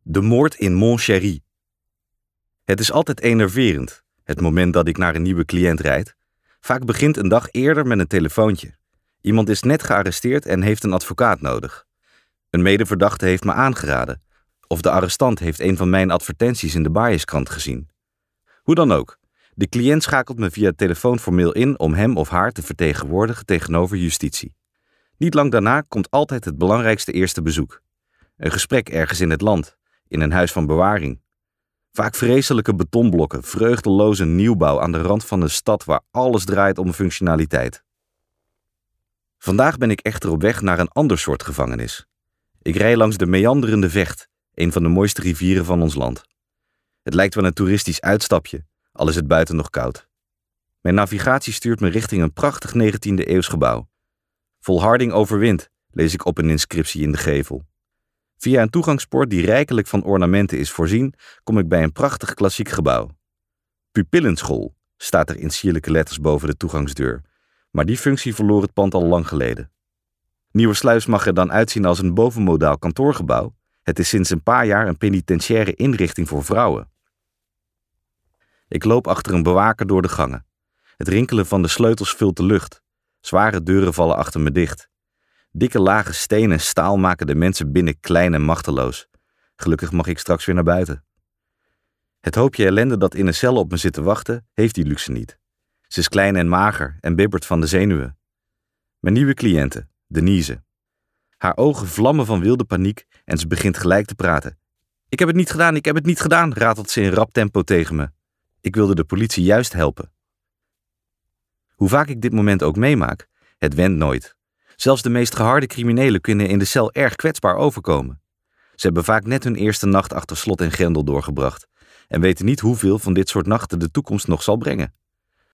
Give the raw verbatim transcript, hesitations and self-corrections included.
De moord in Montchéry. Het is altijd enerverend, het moment dat ik naar een nieuwe cliënt rijd. Vaak begint een dag eerder met een telefoontje. Iemand is net gearresteerd en heeft een advocaat nodig. Een medeverdachte heeft me aangeraden. Of de arrestant heeft een van mijn advertenties in de Biaskrant gezien. Hoe dan ook, de cliënt schakelt me via telefoon formeel in om hem of haar te vertegenwoordigen tegenover justitie. Niet lang daarna komt altijd het belangrijkste eerste bezoek. Een gesprek ergens in het land, in een huis van bewaring. Vaak vreselijke betonblokken, vreugdeloze nieuwbouw aan de rand van een stad waar alles draait om functionaliteit. Vandaag ben ik echter op weg naar een ander soort gevangenis. Ik rij langs de meanderende Vecht, een van de mooiste rivieren van ons land. Het lijkt wel een toeristisch uitstapje, al is het buiten nog koud. Mijn navigatie stuurt me richting een prachtig negentiende eeuws gebouw. Volharding overwint, lees ik op een inscriptie in de gevel. Via een toegangspoort die rijkelijk van ornamenten is voorzien, kom ik bij een prachtig klassiek gebouw. Pupillenschool staat er in sierlijke letters boven de toegangsdeur, maar die functie verloor het pand al lang geleden. Nieuwersluis mag er dan uitzien als een bovenmodaal kantoorgebouw. Het is sinds een paar jaar een penitentiaire inrichting voor vrouwen. Ik loop achter een bewaker door de gangen. Het rinkelen van de sleutels vult de lucht. Zware deuren vallen achter me dicht. Dikke lagen steen en staal maken de mensen binnen klein en machteloos. Gelukkig mag ik straks weer naar buiten. Het hoopje ellende dat in een cel op me zit te wachten, heeft die luxe niet. Ze is klein en mager en bibbert van de zenuwen. Mijn nieuwe cliënte, Denise. Haar ogen vlammen van wilde paniek en ze begint gelijk te praten. Ik heb het niet gedaan, ik heb het niet gedaan, ratelt ze in rap tempo tegen me. Ik wilde de politie juist helpen. Hoe vaak ik dit moment ook meemaak, het wendt nooit. Zelfs de meest geharde criminelen kunnen in de cel erg kwetsbaar overkomen. Ze hebben vaak net hun eerste nacht achter slot en grendel doorgebracht en weten niet hoeveel van dit soort nachten de toekomst nog zal brengen.